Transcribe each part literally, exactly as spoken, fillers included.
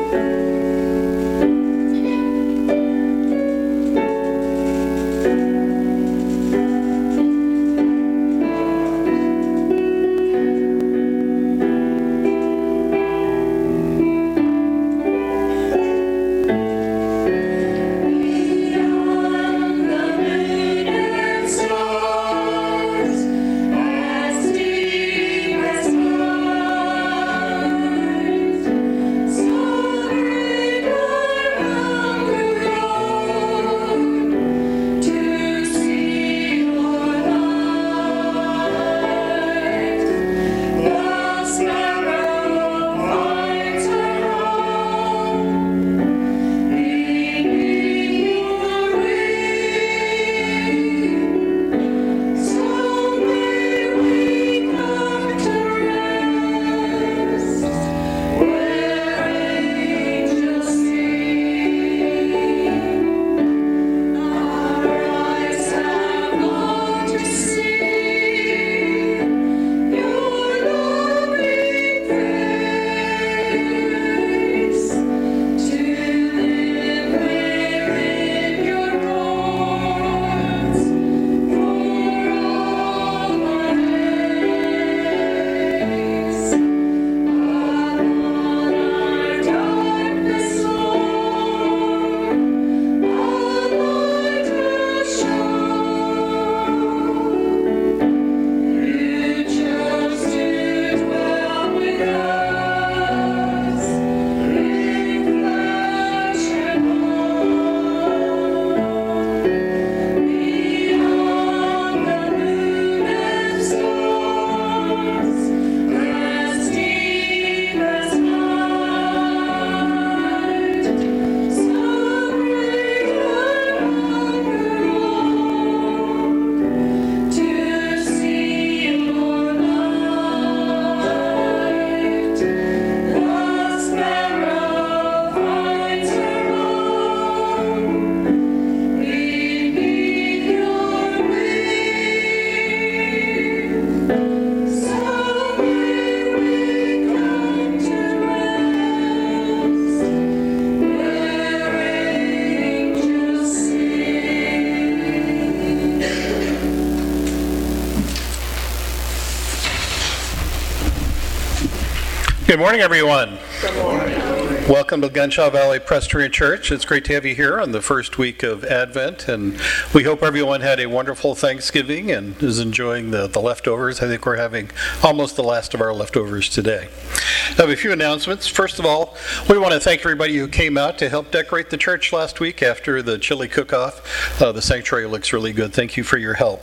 Good morning, everyone. Good morning. Welcome to Glenshaw Valley Presbyterian Church. It's great to have you here on the first week of Advent, and we hope everyone had a wonderful Thanksgiving and is enjoying the, the leftovers. I think we're having almost the last of our leftovers today. I have a few announcements. First of all, we want to thank everybody who came out to help decorate the church last week after the chili cook-off. Uh, the sanctuary looks really good. Thank you for your help.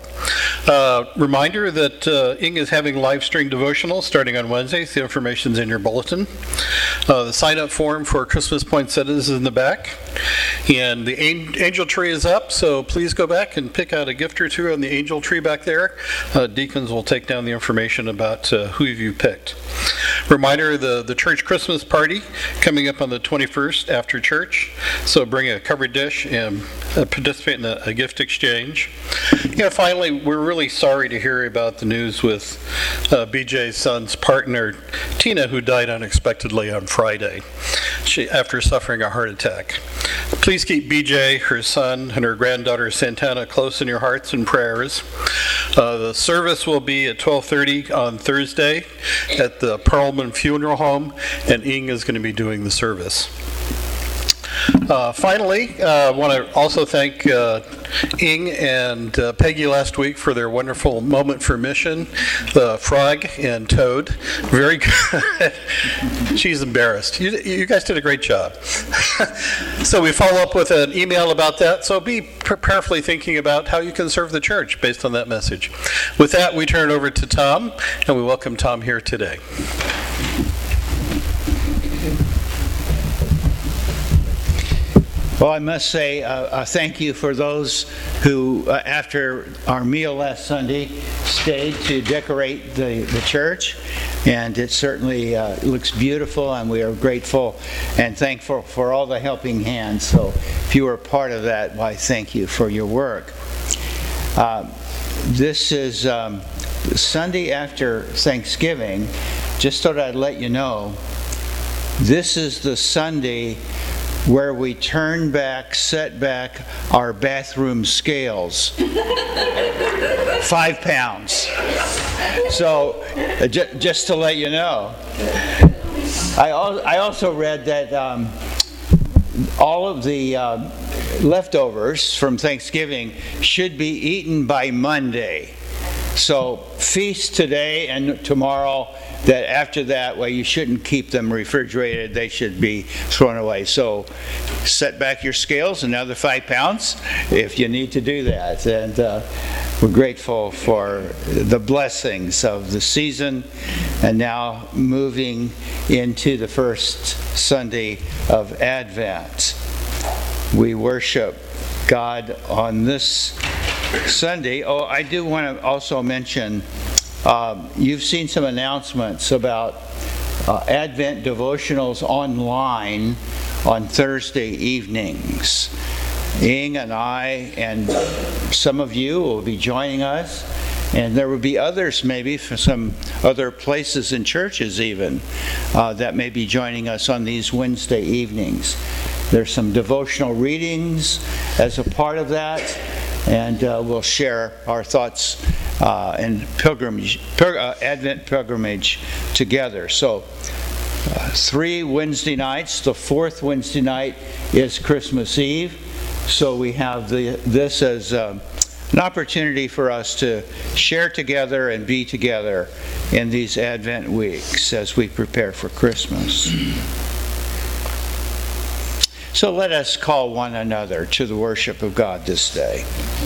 Uh, reminder that uh, Ing is having live stream devotional starting on Wednesdays. The information's in your bulletin. Uh, the sign-up form for Christmas poinsettias is in the back. And the angel tree is up, so please go back and pick out a gift or two on the angel tree back there. Uh, deacons will take down the information about uh, who you picked. Reminder, the, the church Christmas party coming up on the twenty-first after church. So bring a covered dish and uh, participate in a, a gift exchange. You know, finally, we're really sorry to hear about the news with uh, B J's son's partner, Tina, who died unexpectedly on Friday she, after suffering a heart attack. Please keep B J, her son, and her granddaughter Santana close in your hearts and prayers. Uh, the service will be at twelve thirty on Thursday at the Perlman Funeral Home, and Ing is going to be doing the service. Uh, finally, I uh, want to also thank uh, Ing and uh, Peggy last week for their wonderful moment for mission, the frog and toad. Very good. She's embarrassed. You, you guys did a great job. So we follow up with an email about that. So be prayerfully thinking about how you can serve the church based on that message. With that, we turn it over to Tom, and we welcome Tom here today. Well, I must say uh, a thank you for those who, uh, after our meal last Sunday, stayed to decorate the, the church. And it certainly uh, looks beautiful, and we are grateful and thankful for all the helping hands. So if you were part of that, why, thank you for your work. Uh, this is um, Sunday after Thanksgiving. Just thought I'd let you know This is the Sunday where we turn back, set back our bathroom scales. Five pounds. So, uh, j- just to let you know. I, al- I also read that um, all of the uh, leftovers from Thanksgiving should be eaten by Monday. So feast today and tomorrow, that after that, well, you shouldn't keep them refrigerated. They should be thrown away. So set back your scales another five pounds if you need to do that. And uh, we're grateful for the blessings of the season and now moving into the first Sunday of Advent. We worship God on this Sunday. Oh, I do want to also mention, um, you've seen some announcements about uh, Advent devotionals online on Thursday evenings. Ing and I and some of you will be joining us, and there will be others maybe from some other places and churches even uh, that may be joining us on these Wednesday evenings. There's some devotional readings as a part of that, and uh, we'll share our thoughts uh, and pilgrimage, pil- uh, Advent pilgrimage together. So, uh, three Wednesday nights. The fourth Wednesday night is Christmas Eve. So we have the, this as uh, an opportunity for us to share together and be together in these Advent weeks as we prepare for Christmas. So let us call one another to the worship of God this day.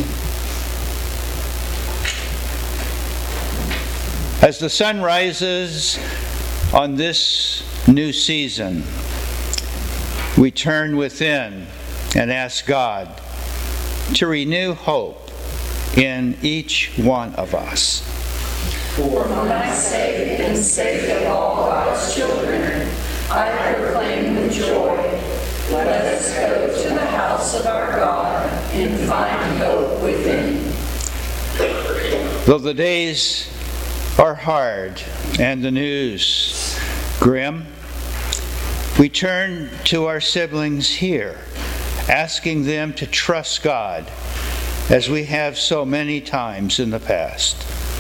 As the sun rises on this new season, we turn within and ask God to renew hope in each one of us. For my sake and sake of all God's children, I proclaim with joy. Let us go to the house of our God and find hope within. Though the days are hard and the news grim, we turn to our siblings here, asking them to trust God as we have so many times in the past.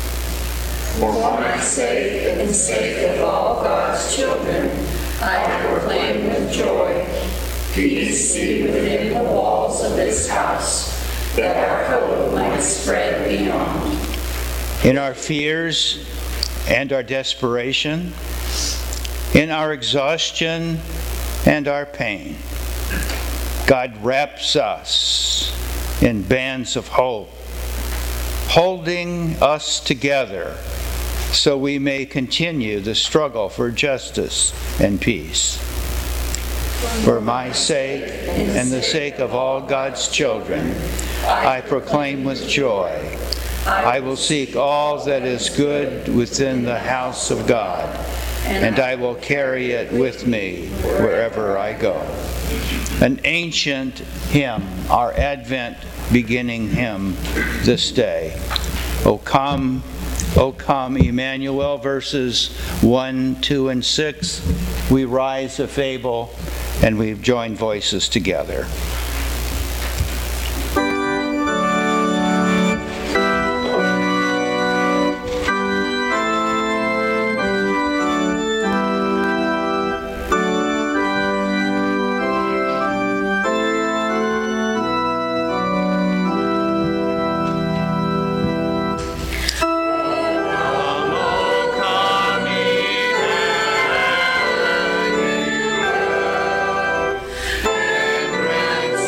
For my sake and sake of all God's children, I proclaim with joy. Peace be within the walls of this house, that our hope might spread beyond. In our fears and our desperation, in our exhaustion and our pain, God wraps us in bands of hope, holding us together so we may continue the struggle for justice and peace. For my sake and the sake of all God's children, I proclaim with joy, I will seek all that is good within the house of God, and I will carry it with me wherever I go. An ancient hymn, our Advent beginning hymn this day. O come, O come, Emmanuel, verses one, two, and six. We rise a fable, and we've joined voices together. Friends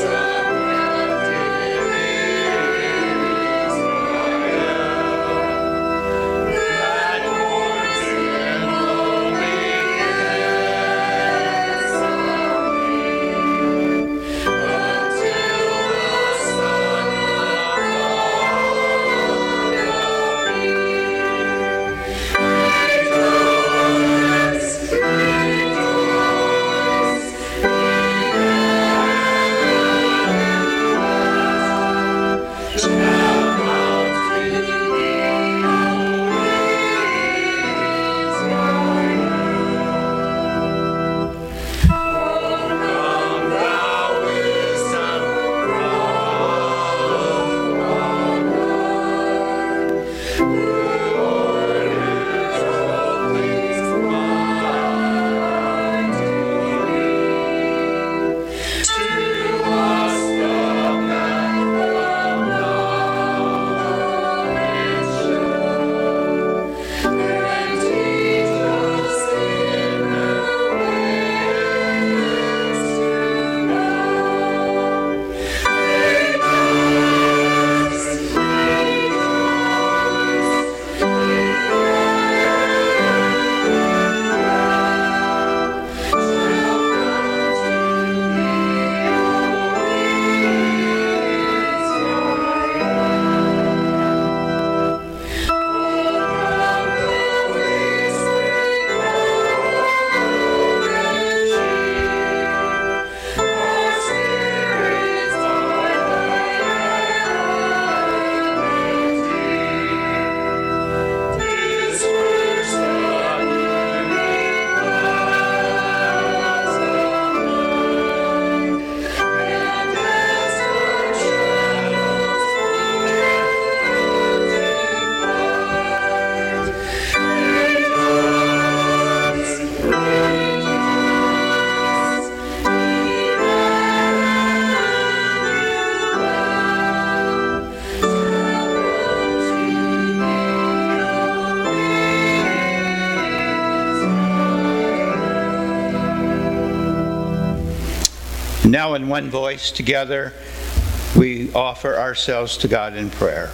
Now in one voice together, we offer ourselves to God in prayer.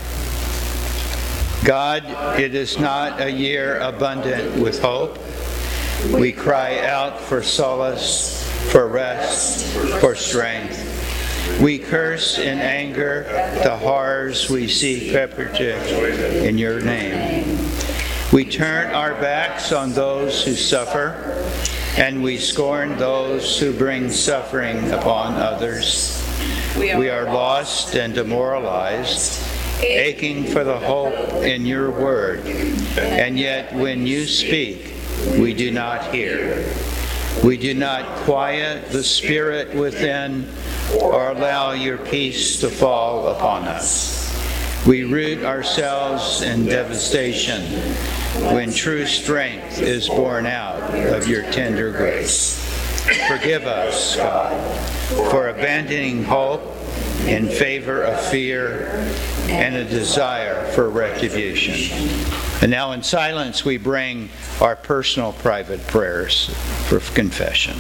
God, it is not a year abundant with hope. We cry out for solace, for rest, for strength. We curse in anger the horrors we see perpetrated in your name. We turn our backs on those who suffer, and we scorn those who bring suffering upon others. We are lost and demoralized, aching for the hope in your word, and yet when you speak, we do not hear. We do not quiet the spirit within or allow your peace to fall upon us. We root ourselves in devastation when true strength is born out of your tender grace. Forgive us, God, for abandoning hope in favor of fear and a desire for retribution. And now in silence we bring our personal private prayers for confession.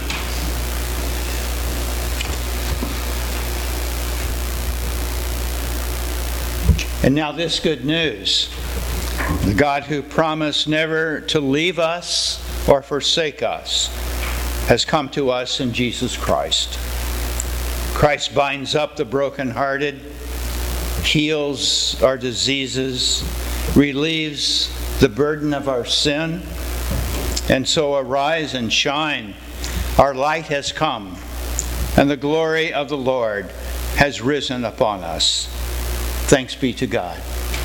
And now this good news. The God who promised never to leave us or forsake us has come to us in Jesus Christ. Christ binds up the brokenhearted, heals our diseases, relieves the burden of our sin, and so arise and shine. Our light has come, and the glory of the Lord has risen upon us. Thanks be to God.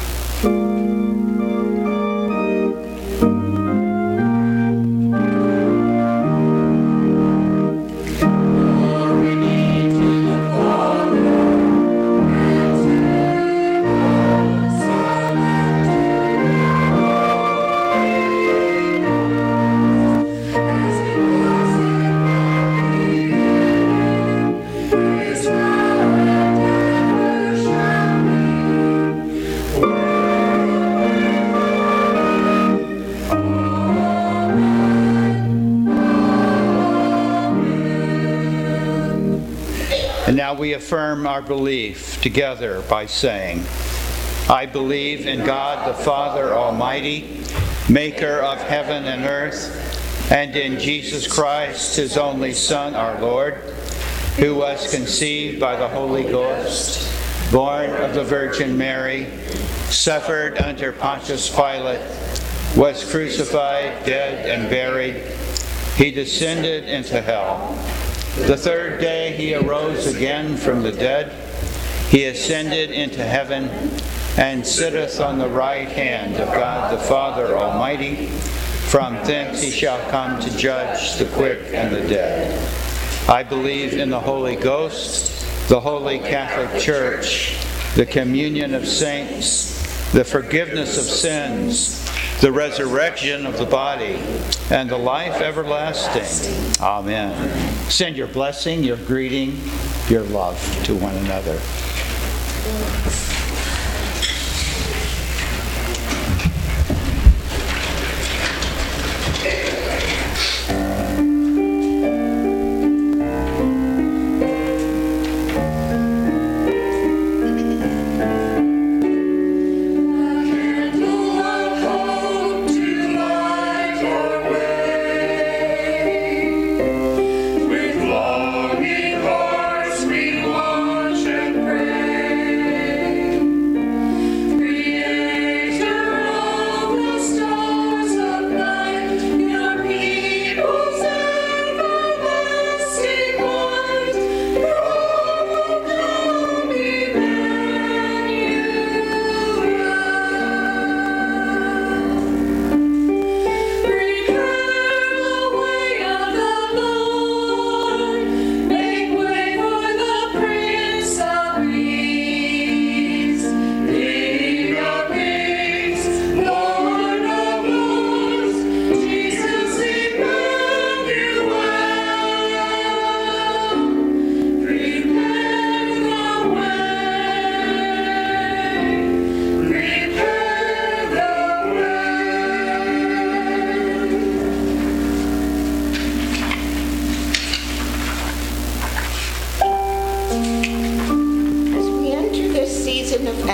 And now we affirm our belief together by saying, I believe in God the Father Almighty, maker of heaven and earth, and in Jesus Christ, his only Son, our Lord, who was conceived by the Holy Ghost, born of the Virgin Mary, suffered under Pontius Pilate, was crucified, dead, and buried. He descended into hell. The third day he arose again from the dead. He ascended into heaven and sitteth on the right hand of God the Father Almighty. From thence he shall come to judge the quick and the dead. I believe in the Holy Ghost, the Holy Catholic Church, the communion of saints, the forgiveness of sins, the resurrection of the body, and the life everlasting. Amen. Send your blessing, your greeting, your love to one another.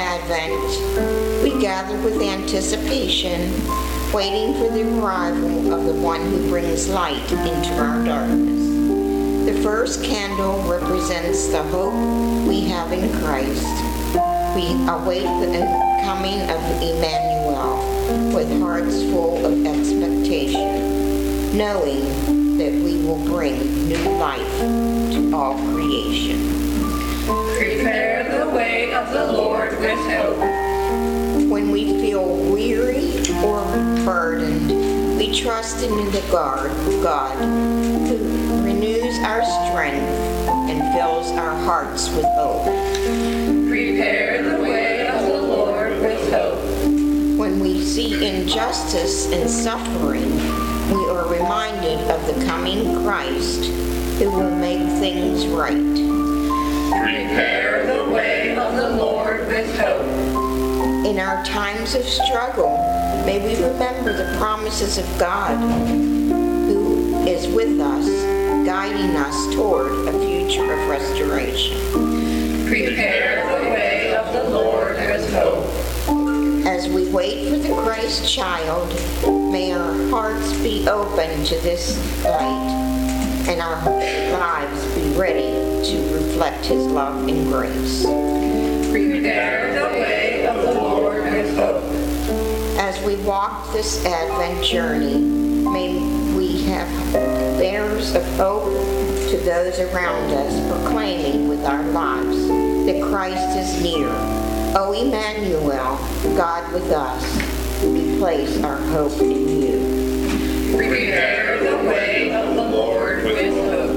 Advent, we gather with anticipation, waiting for the arrival of the one who brings light into our darkness. The first candle represents the hope we have in Christ. We await the coming of Emmanuel with hearts full of expectation, knowing that we will bring new life to all creation. Prepare the way of the Lord with hope. When we feel weary or burdened, we trust in the God, God who renews our strength and fills our hearts with hope. Prepare the way of the Lord with hope. When we see injustice and suffering, we are reminded of the coming Christ who will make things right. Prepare the way of the Lord with hope. In our times of struggle, may we remember the promises of God who is with us, guiding us toward a future of restoration. Prepare the way of the Lord with hope. As we wait for the Christ child, may our hearts be open to this light and our lives be ready to reflect his love and grace. Prepare the way of the Lord with hope. As we walk this Advent journey, may we have bearers of hope to those around us, proclaiming with our lives that Christ is near. O Emmanuel, God with us, we place our hope in you. Prepare the way of the Lord with hope.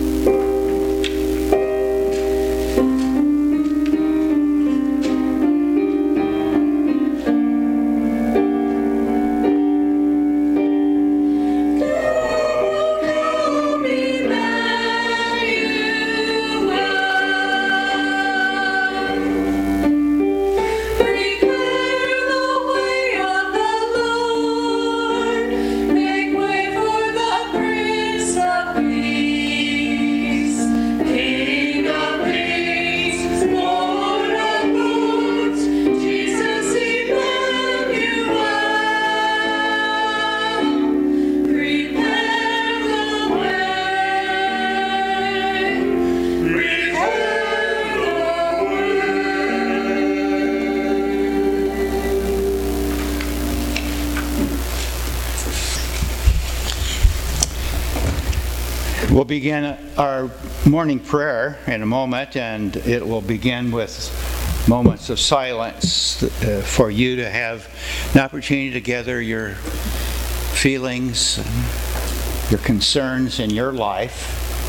We'll begin our morning prayer in a moment, and it will begin with moments of silence uh, for you to have an opportunity to gather your feelings, your concerns in your life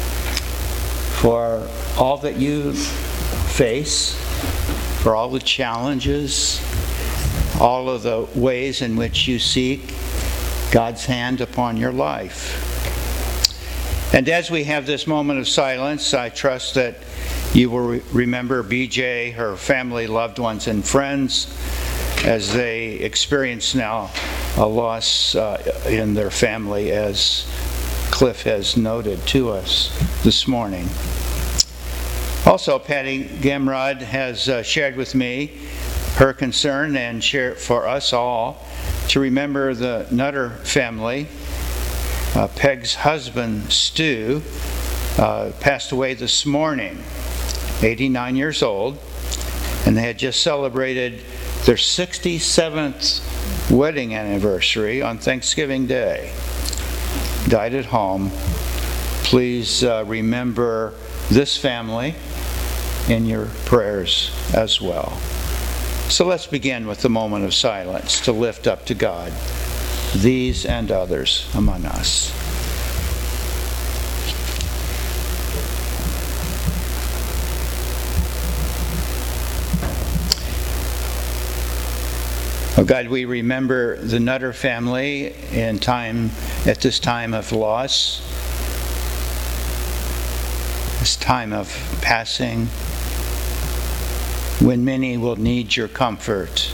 for all that you face, for all the challenges, all of the ways in which you seek God's hand upon your life. And as we have this moment of silence, I trust that you will re- remember B J, her family, loved ones, and friends as they experience now a loss uh, in their family, as Cliff has noted to us this morning. Also, Patty Gamrod has uh, shared with me her concern and share for us all to remember the Nutter family. Uh, Peg's husband, Stu, uh, passed away this morning, eighty-nine years old, and they had just celebrated their sixty-seventh wedding anniversary on Thanksgiving Day. Died at home. Please uh, remember this family in your prayers as well. So let's begin with the moment of silence to lift up to God these and others among us. Oh God, we remember the Nutter family in time, at this time of loss, this time of passing, when many will need your comfort,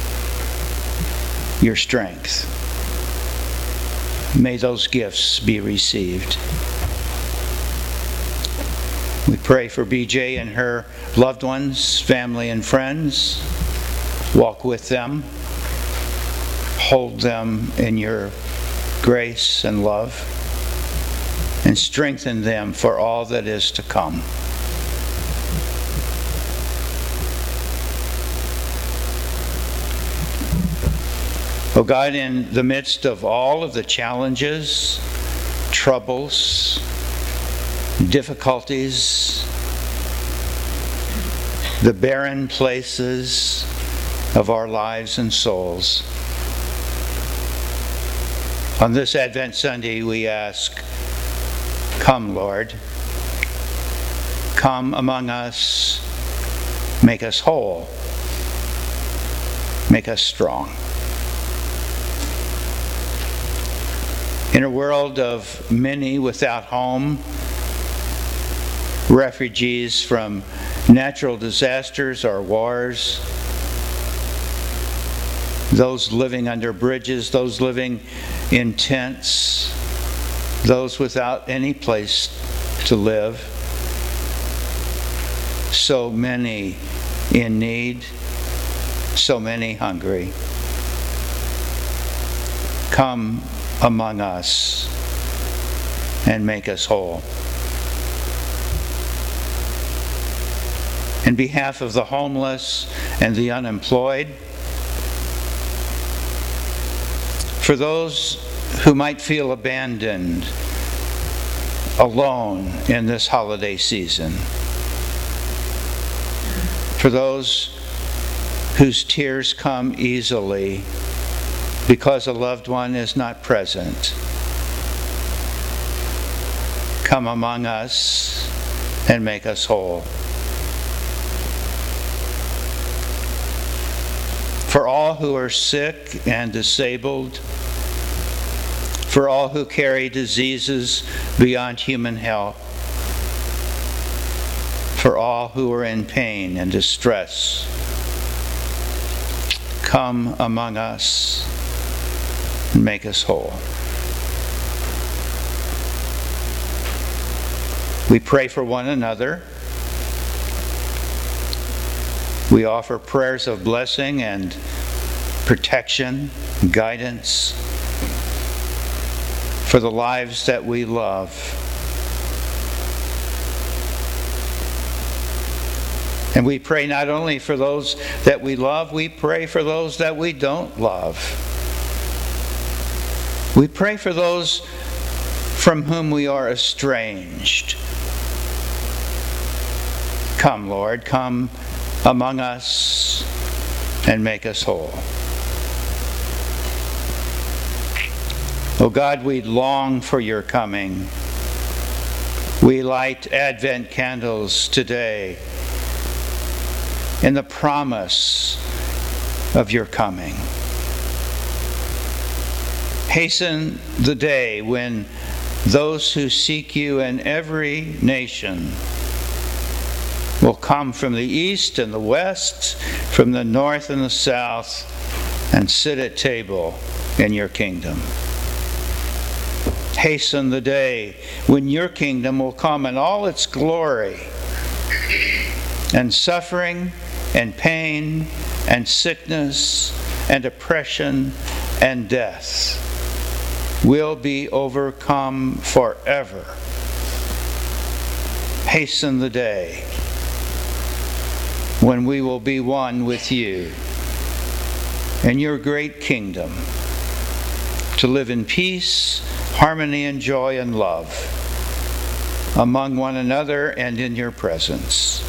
your strength. May those gifts be received. We pray for B J and her loved ones, family and friends. Walk with them. Hold them in your grace and love, and strengthen them for all that is to come. Oh God, in the midst of all of the challenges, troubles, difficulties, the barren places of our lives and souls, on this Advent Sunday we ask, come, Lord. Come among us. Make us whole. Make us strong. In a world of many without home, refugees from natural disasters or wars, those living under bridges, those living in tents, those without any place to live, so many in need, so many hungry. Come among us and make us whole. In behalf of the homeless and the unemployed, for those who might feel abandoned, alone in this holiday season, for those whose tears come easily because a loved one is not present, come among us and make us whole. For all who are sick and disabled, for all who carry diseases beyond human help, for all who are in pain and distress, come among us and make us whole. We pray for one another. We offer prayers of blessing and protection, guidance for the lives that we love. And we pray not only for those that we love, we pray for those that we don't love. We pray for those from whom we are estranged. Come, Lord, come among us and make us whole. Oh God, we long for your coming. We light Advent candles today in the promise of your coming. Hasten the day when those who seek you in every nation will come from the east and the west, from the north and the south, and sit at table in your kingdom. Hasten the day when your kingdom will come in all its glory, and suffering and pain and sickness and oppression and death will be overcome forever. Hasten the day when we will be one with you in your great kingdom, to live in peace, harmony, and joy and love among one another and in your presence.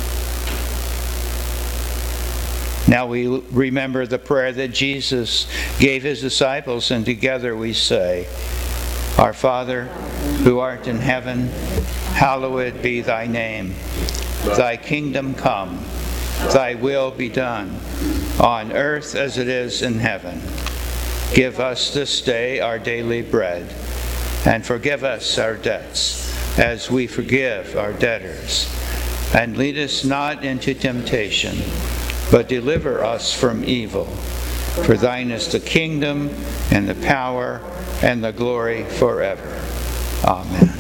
Now we remember the prayer that Jesus gave his disciples, and together we say, Our Father, who art in heaven, hallowed be thy name. Thy kingdom come, thy will be done, on earth as it is in heaven. Give us this day our daily bread, and forgive us our debts, as we forgive our debtors. And lead us not into temptation, but deliver us from evil. For thine is the kingdom, and the power, and the glory forever. Amen.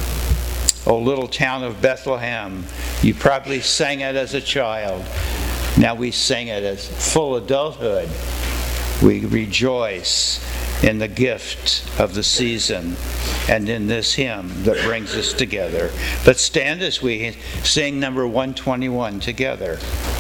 O little town of Bethlehem, you probably sang it as a child. Now we sing it as full adulthood. We rejoice in the gift of the season and in this hymn that brings us together. But stand as we sing number one twenty-one together.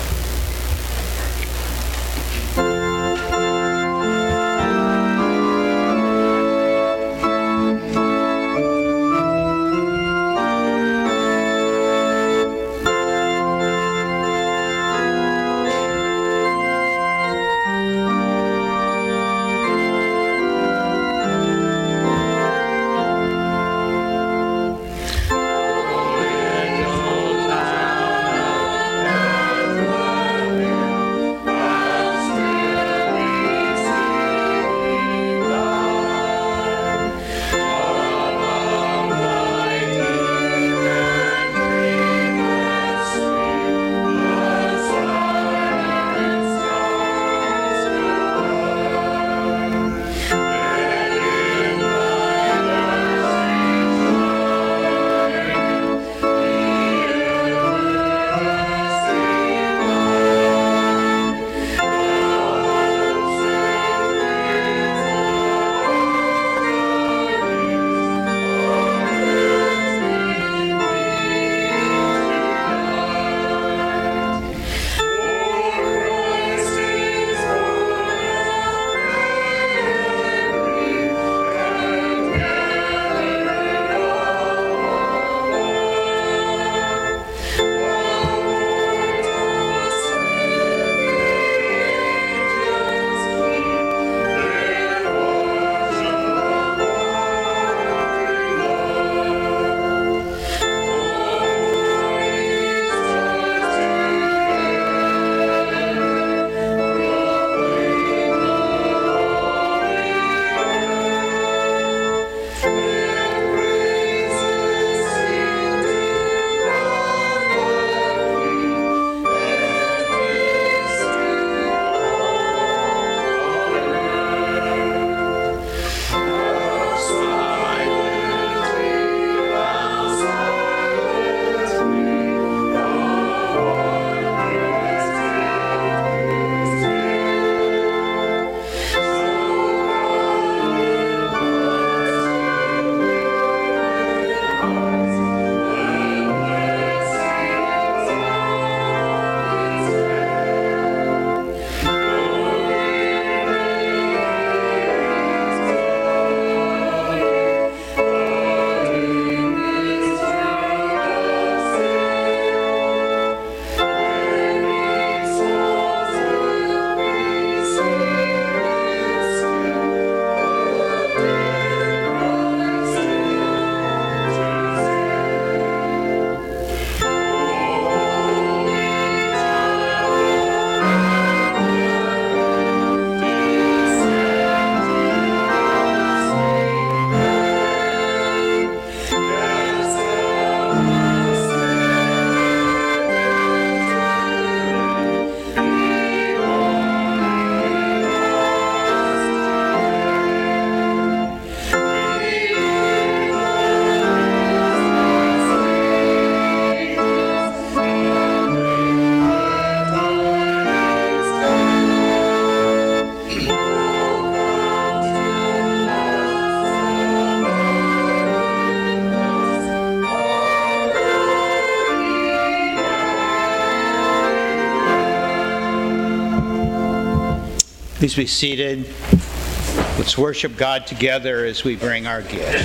Please be seated. Let's worship God together as we bring our gifts.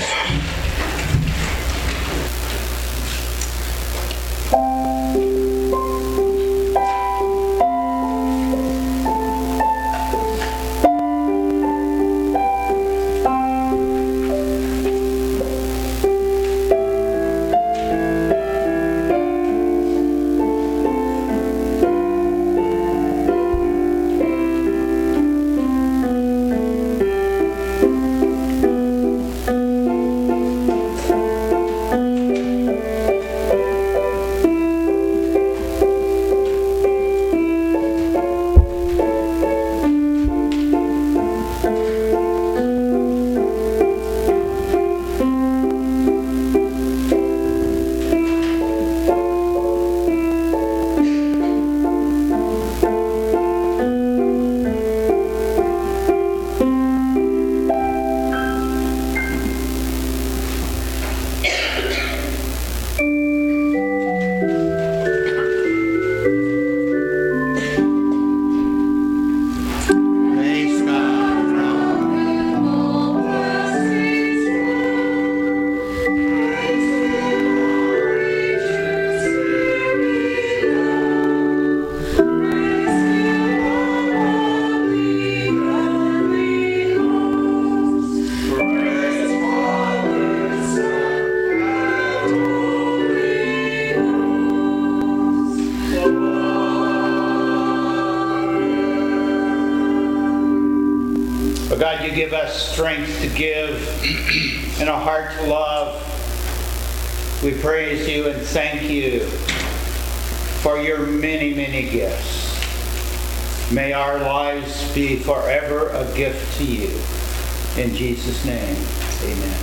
But God, you give us strength to give and a heart to love. We praise you and thank you for your many, many gifts. May our lives be forever a gift to you. In Jesus' name, amen.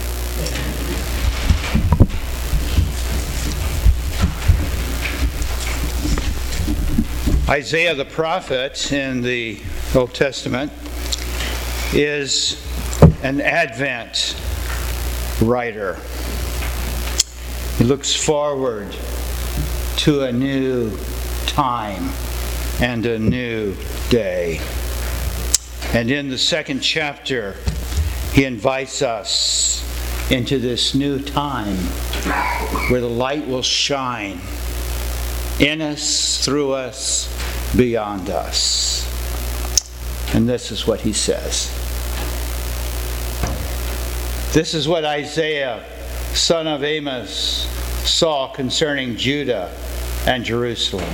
Isaiah the prophet in the Old Testament is an Advent writer. He looks forward to a new time and a new day. And in the second chapter, he invites us into this new time where the light will shine in us, through us, beyond us. And this is what he says. This is what Isaiah, son of Amos, saw concerning Judah and Jerusalem.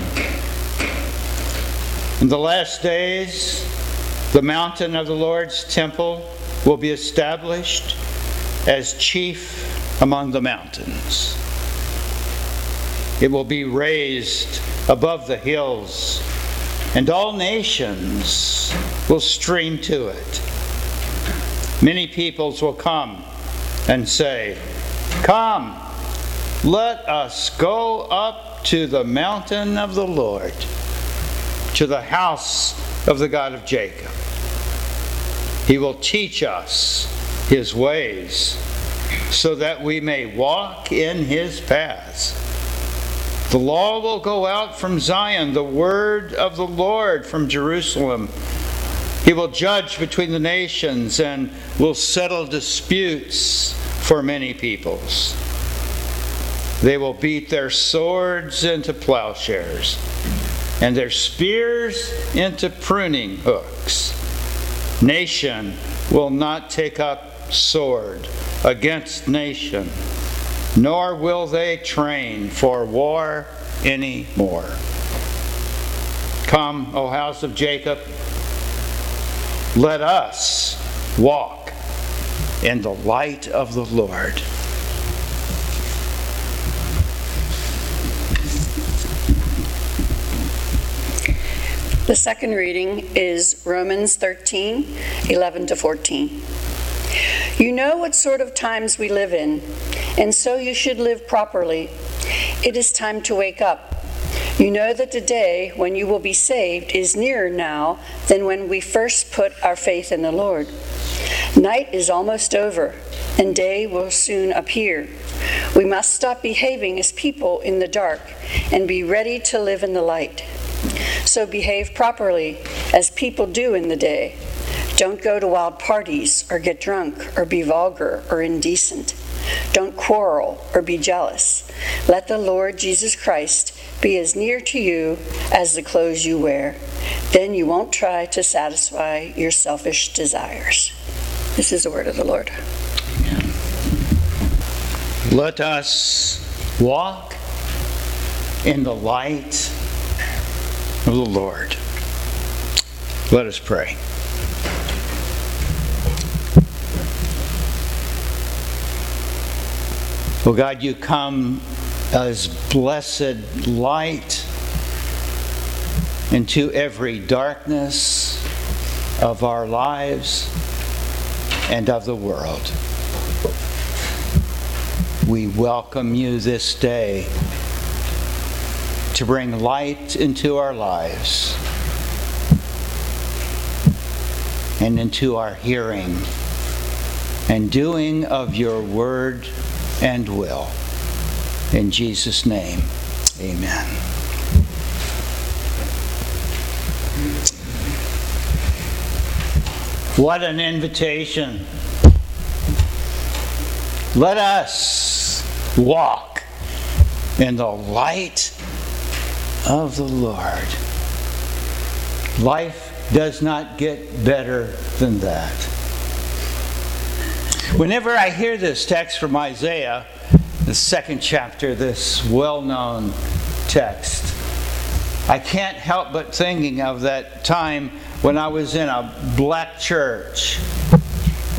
In the last days, the mountain of the Lord's temple will be established as chief among the mountains. It will be raised above the hills, and all nations will stream to it. Many peoples will come and say, "Come, let us go up to the mountain of the Lord, to the house of the God of Jacob. He will teach us his ways, so that we may walk in his paths. The law will go out from Zion, the word of the Lord from Jerusalem. He will judge between the nations and will settle disputes for many peoples. They will beat their swords into plowshares and their spears into pruning hooks. Nation will not take up sword against nation, nor will they train for war any more. Come, O house of Jacob, let us walk in the light of the Lord." The second reading is Romans thirteen, eleven to fourteen. You know what sort of times we live in, and so you should live properly. It is time to wake up. You know that the day when you will be saved is nearer now than when we first put our faith in the Lord. Night is almost over, and day will soon appear. We must stop behaving as people in the dark and be ready to live in the light. So behave properly as people do in the day. Don't go to wild parties or get drunk or be vulgar or indecent. Don't quarrel or be jealous. Let the Lord Jesus Christ be as near to you as the clothes you wear. Then you won't try to satisfy your selfish desires. This is the word of the Lord. Amen. Let us walk in the light of the Lord. Let us pray. Oh God, you come as blessed light into every darkness of our lives and of the world. We welcome you this day to bring light into our lives and into our hearing and doing of your word and will. In Jesus' name, amen. What an invitation. Let us walk in the light of the Lord. Life does not get better than that. Whenever I hear this text from Isaiah, the second chapter, this well-known text, I can't help but thinking of that time when I was in a black church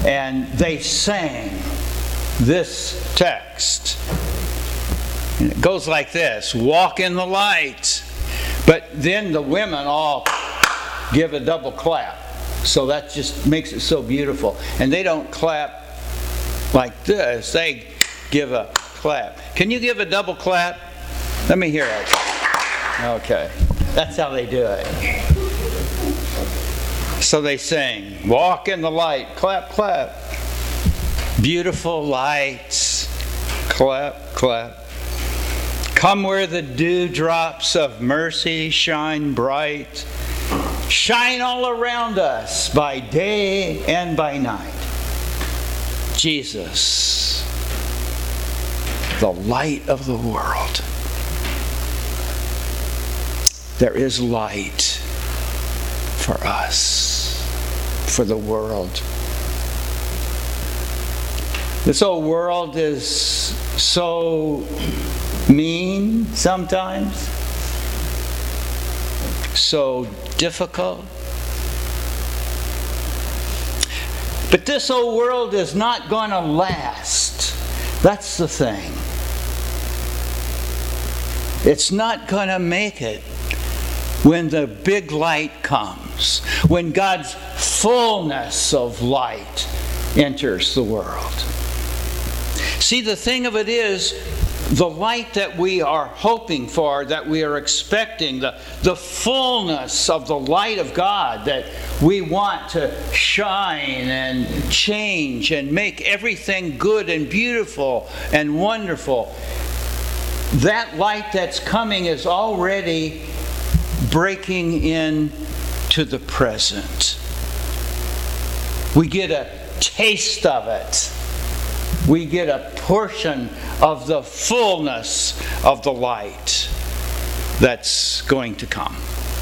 and they sang this text. And it goes like this: walk in the light. But then the women all give a double clap. So that just makes it so beautiful. And they don't clap like this. They give a clap. Can you give a double clap? Let me hear it. Okay. That's how they do it. So they sing, walk in the light, clap, clap. Beautiful lights, clap, clap. Come where the dewdrops of mercy shine bright. Shine all around us by day and by night. Jesus, the light of the world. There is light for us, for the world. This old world is so mean sometimes, so difficult. But this old world is not going to last. That's the thing. It's not going to make it when the big light comes, when God's fullness of light enters the world. See, the thing of it is, the light that we are hoping for, that we are expecting, the, the fullness of the light of God that we want to shine and change and make everything good and beautiful and wonderful, that light that's coming is already breaking in to the present. We get a taste of it. We get a portion of the fullness of the light that's going to come.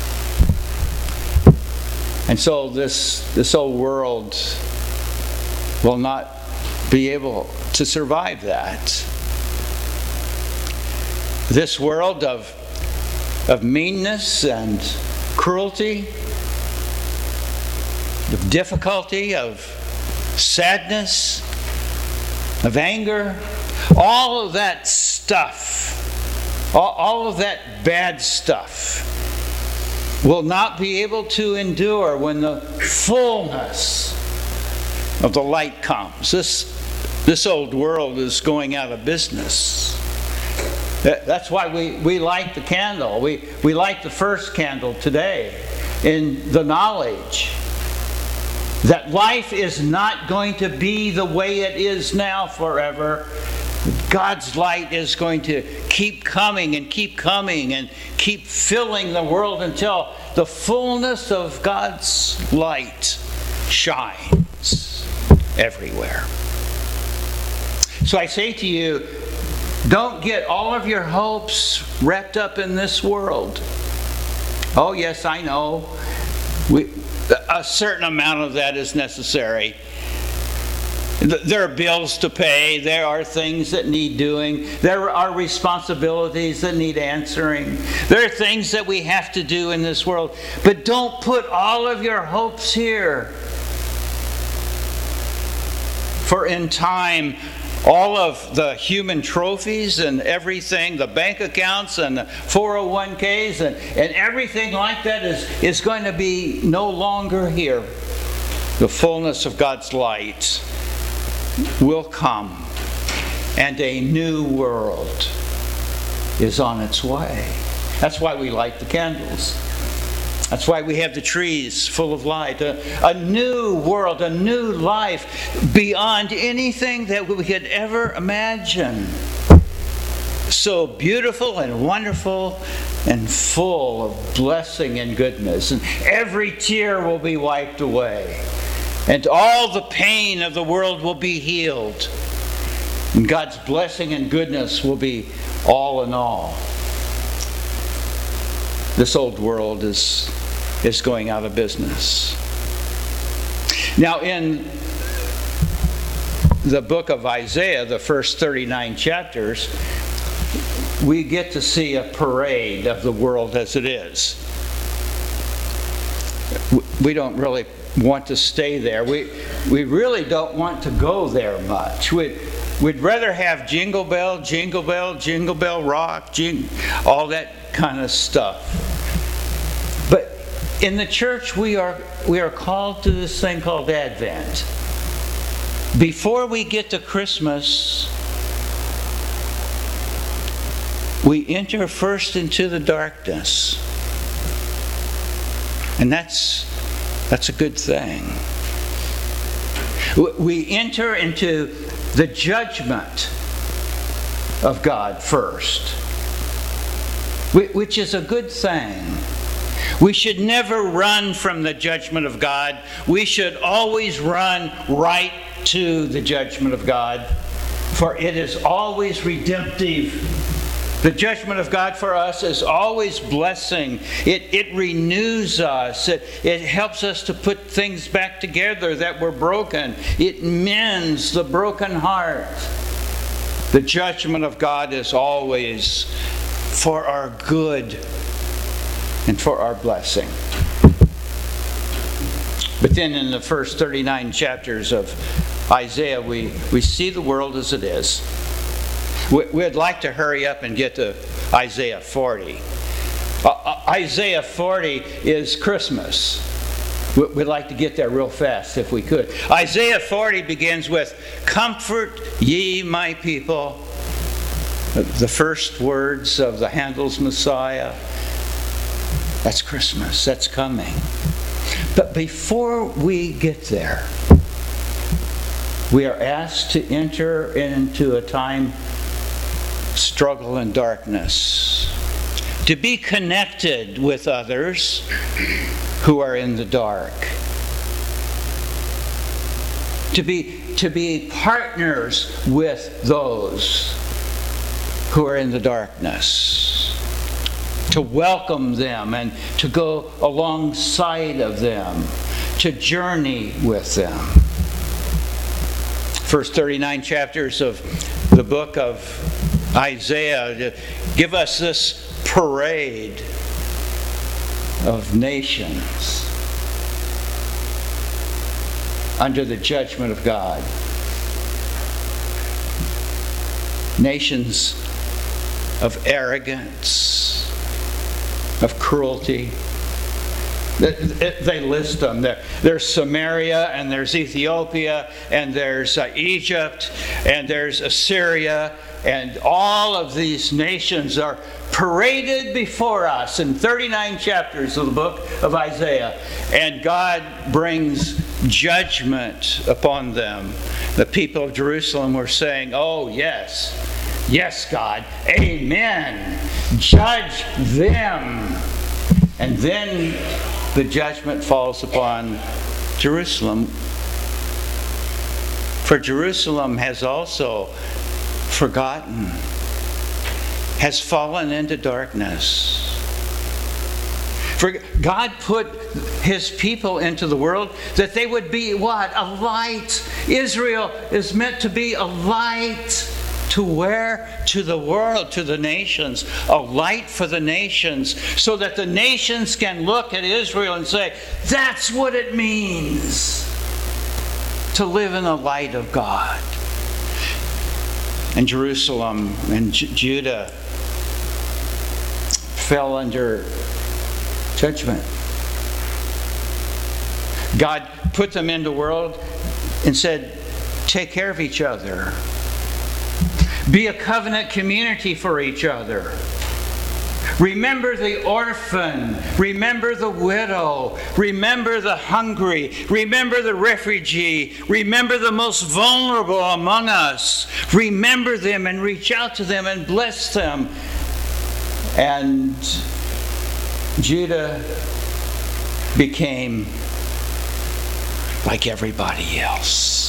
And so this, this old world will not be able to survive that. This world of, of meanness and cruelty, of difficulty, of sadness, of anger, all of that stuff, all, all of that bad stuff will not be able to endure when the fullness of the light comes. This, this old world is going out of business. That's why we, we light the candle. We, we light the first candle today in the knowledge that life is not going to be the way it is now forever. God's light is going to keep coming and keep coming and keep filling the world until the fullness of God's light shines everywhere. So I say to you, don't get all of your hopes wrapped up in this world. Oh yes, I know. We, a certain amount of that is necessary. There are bills to pay. There are things that need doing. There are responsibilities that need answering. There are things that we have to do in this world. But don't put all of your hopes here. For in time, all of the human trophies and everything, the bank accounts and the four oh one k's and, and everything like that is, is going to be no longer here. The fullness of God's light will come, and a new world is on its way. That's why we light the candles. That's why we have the trees full of light. A, a new world, a new life beyond anything that we could ever imagine. So beautiful and wonderful and full of blessing and goodness. And every tear will be wiped away. And all the pain of the world will be healed. And God's blessing and goodness will be all in all. This old world is, is going out of business. Now in the book of Isaiah, the first thirty-nine chapters, we get to see a parade of the world as it is. We don't really want to stay there. We, we really don't want to go there much. We, we'd rather have Jingle Bell, Jingle Bell, Jingle Bell Rock, jing, all that kind of stuff. But in the church, we are, we are called to this thing called Advent. Before we get to Christmas, we enter first into the darkness. And that's, that's a good thing. We enter into the judgment of God first, which is a good thing. We should never run from the judgment of God. We should always run right to the judgment of God, for it is always redemptive. The judgment of God for us is always blessing. It, it renews us. It, it helps us to put things back together that were broken. It mends the broken heart. The judgment of God is always for our good and for our blessing. But then in the first thirty-nine chapters of Isaiah, we, we see the world as it is. We'd like to hurry up and get to Isaiah forty. Uh, Isaiah forty is Christmas. We'd like to get there real fast if we could. Isaiah forty begins with, "Comfort ye my people." The first words of the Handel's Messiah. That's Christmas. That's coming. But before we get there, we are asked to enter into a time struggle and darkness, to be connected with others who are in the dark, to be to be partners with those who are in the darkness, to welcome them and to go alongside of them, to journey with them. First thirty-nine chapters of the book of Isaiah give us this parade of nations under the judgment of God. Nations of arrogance, of cruelty. They list them. There's Samaria, and there's Ethiopia, and there's Egypt, and there's Assyria, and all of these nations are paraded before us in thirty-nine chapters of the book of Isaiah. And God brings judgment upon them. The people of Jerusalem were saying, "Oh, yes, yes, God, amen. Judge them." And then the judgment falls upon Jerusalem. For Jerusalem has also forgotten, has fallen into darkness. For God put His people into the world that they would be what? A light. Israel is meant to be a light. To where? To the world, to the nations. A light for the nations, so that the nations can look at Israel and say, that's what it means to live in the light of God. And Jerusalem and J- Judah fell under judgment. God put them in the world and said, take care of each other. Be a covenant community for each other. Remember the orphan. Remember the widow. Remember the hungry. Remember the refugee. Remember the most vulnerable among us. Remember them and reach out to them and bless them. And Judah became like everybody else.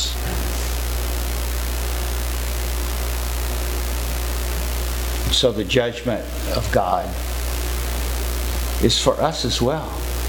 So the judgment of God is for us as well.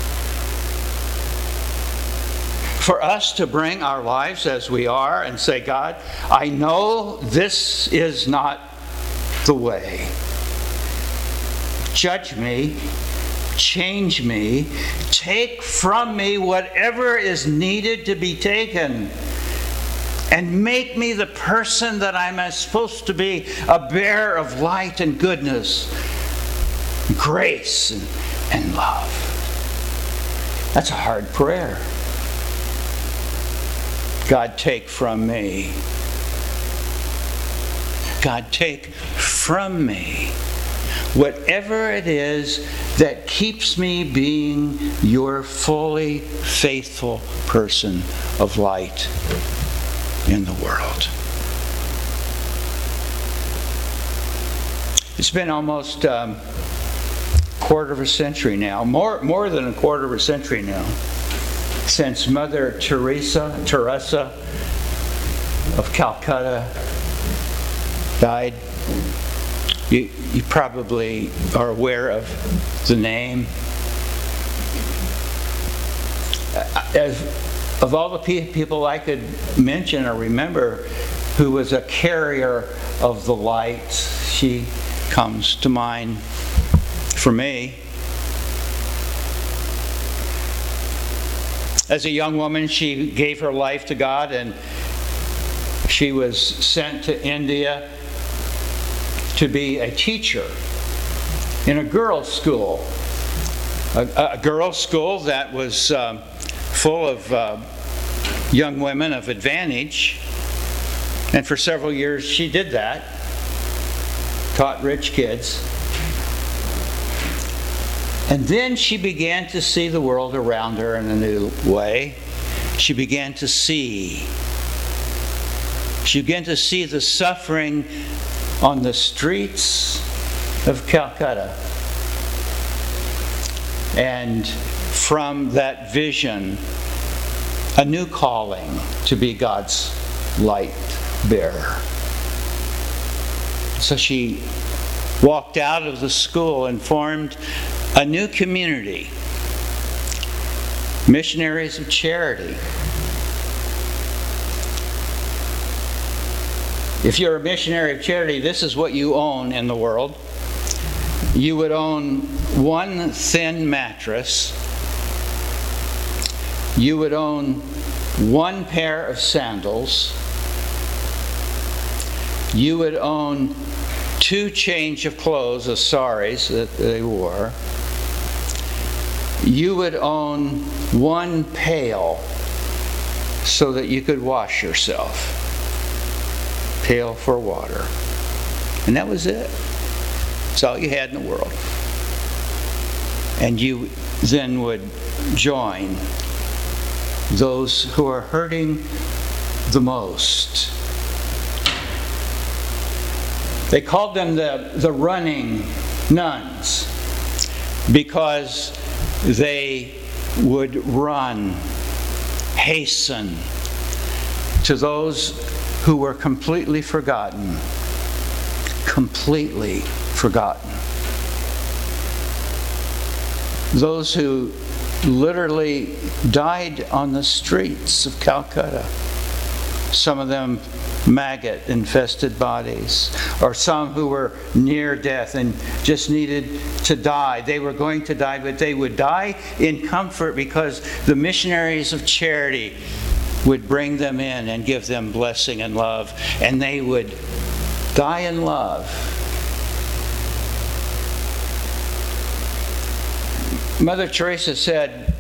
For us to bring our lives as we are and say, God, I know this is not the way. Judge me. change me, take from me whatever is needed to be taken, and make me the person that I'm supposed to be, a bearer of light and goodness, grace and, and love. That's a hard prayer. God, take from me. God, take from me whatever it is that keeps me being your fully faithful person of light in the world. It's been almost um, a quarter of a century now, more, more than a quarter of a century now, since Mother Teresa, Teresa of Calcutta died. You, you probably are aware of the name. As, of all the pe- people I could mention or remember who was a carrier of the light, she comes to mind for me. As a young woman, she gave her life to God, and she was sent to India to be a teacher in a girls' school. A, a girls' school that was um, full of uh, young women of advantage. And for several years she did that. Taught rich kids. And then she began to see the world around her in a new way. She began to see. She began to see the suffering on the streets of Calcutta. And from that vision, a new calling to be God's light bearer. So she walked out of the school and formed a new community, Missionaries of Charity. If you're a missionary of charity, this is what you own in the world. You would own one thin mattress. You would own one pair of sandals. You would own two change of clothes, of saris that they wore. You would own one pail so that you could wash yourself. Pail for water. And that was it. That's all you had in the world. And you then would join those who are hurting the most. They called them the, the running nuns because they would run, hasten to those who were completely forgotten. Completely forgotten. Those who literally died on the streets of Calcutta. Some of them maggot-infested bodies, or some who were near death and just needed to die. They were going to die, but they would die in comfort because the missionaries of charity would bring them in and give them blessing and love, and they would die in love. Mother Teresa said,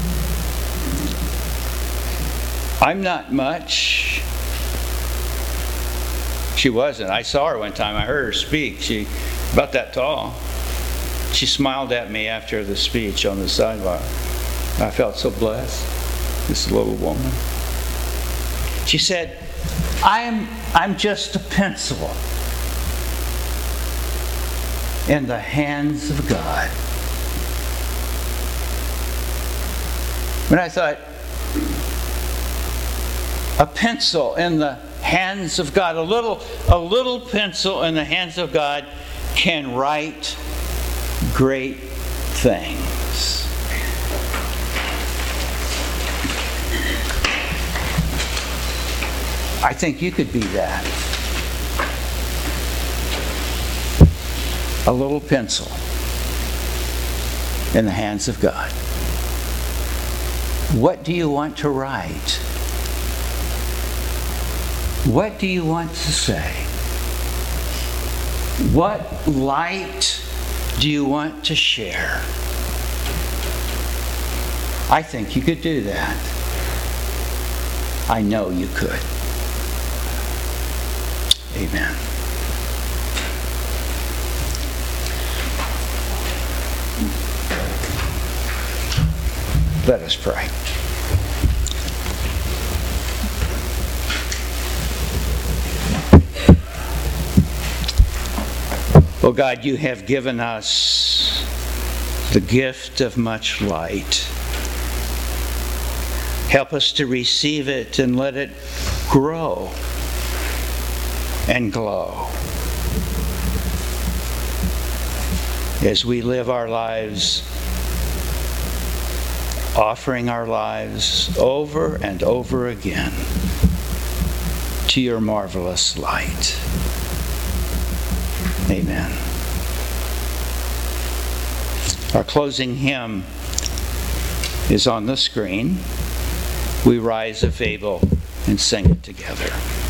"I'm not much." She wasn't. I saw her one time. I heard her speak. She about that tall. She smiled at me after the speech on the sidewalk. I felt so blessed. This little woman. She said, I'm, I'm just a pencil in the hands of God. When I thought, a pencil in the hands of God, a little, a little pencil in the hands of God can write great things. I think you could be that. A little pencil in the hands of God. What do you want to write? What do you want to say? What light do you want to share? I think you could do that. I know you could. Amen. Let us pray. Oh God, you have given us the gift of much light. Help us to receive it and let it grow and glow as we live our lives, offering our lives over and over again to your marvelous light. Amen. Our closing hymn is on the screen. We rise a fable and sing it together.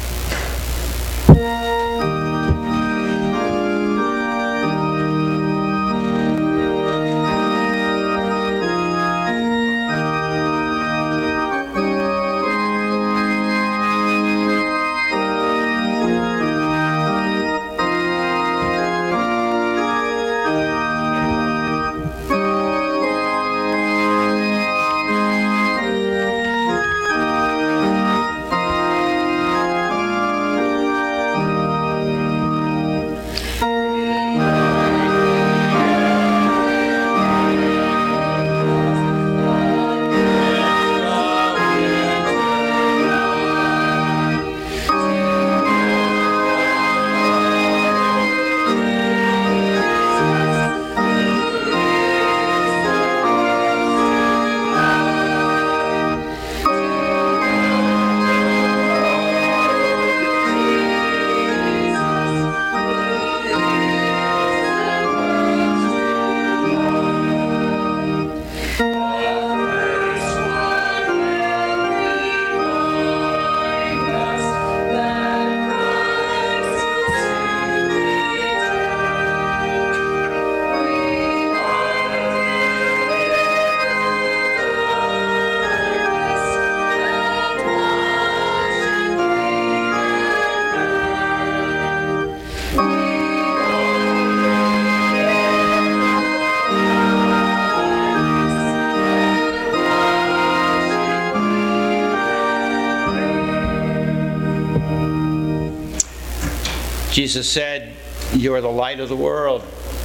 Jesus said, "You are the light of the world."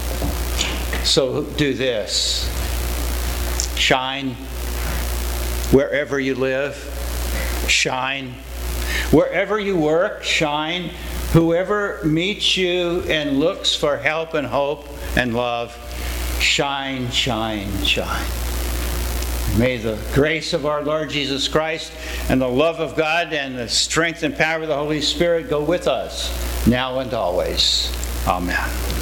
So do this. Shine wherever you live. Shine wherever you work. Shine. Whoever meets you and looks for help and hope and love. Shine, shine, shine. May the grace of our Lord Jesus Christ and the love of God and the strength and power of the Holy Spirit go with us now and always. Amen.